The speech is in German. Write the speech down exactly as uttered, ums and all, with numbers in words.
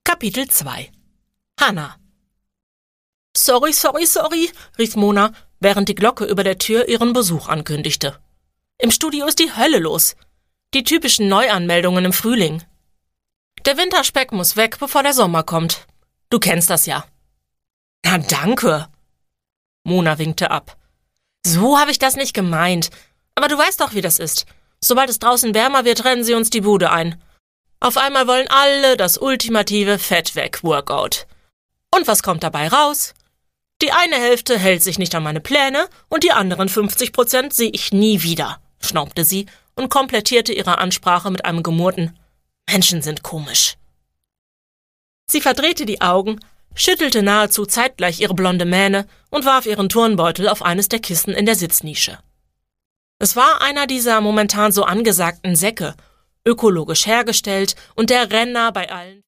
Kapitel zwei. Hannah. »Sorry, sorry, sorry«, rief Mona, während die Glocke über der Tür ihren Besuch ankündigte. »Im Studio ist die Hölle los. Die typischen Neuanmeldungen im Frühling. Der Winterspeck muss weg, bevor der Sommer kommt. Du kennst das ja.« »Na, danke.« Mona winkte ab. »So habe ich das nicht gemeint. Aber du weißt doch, wie das ist. Sobald es draußen wärmer wird, rennen sie uns die Bude ein. Auf einmal wollen alle das ultimative Fett-weg-Workout. Und was kommt dabei raus? Die eine Hälfte hält sich nicht an meine Pläne und die anderen fünfzig Prozent sehe ich nie wieder«, schnaubte sie und komplettierte ihre Ansprache mit einem gemurrten »Menschen sind komisch«. Sie verdrehte die Augen, schüttelte nahezu zeitgleich ihre blonde Mähne und warf ihren Turnbeutel auf eines der Kissen in der Sitznische. Es war einer dieser momentan so angesagten Säcke, ökologisch hergestellt und der Renner bei allen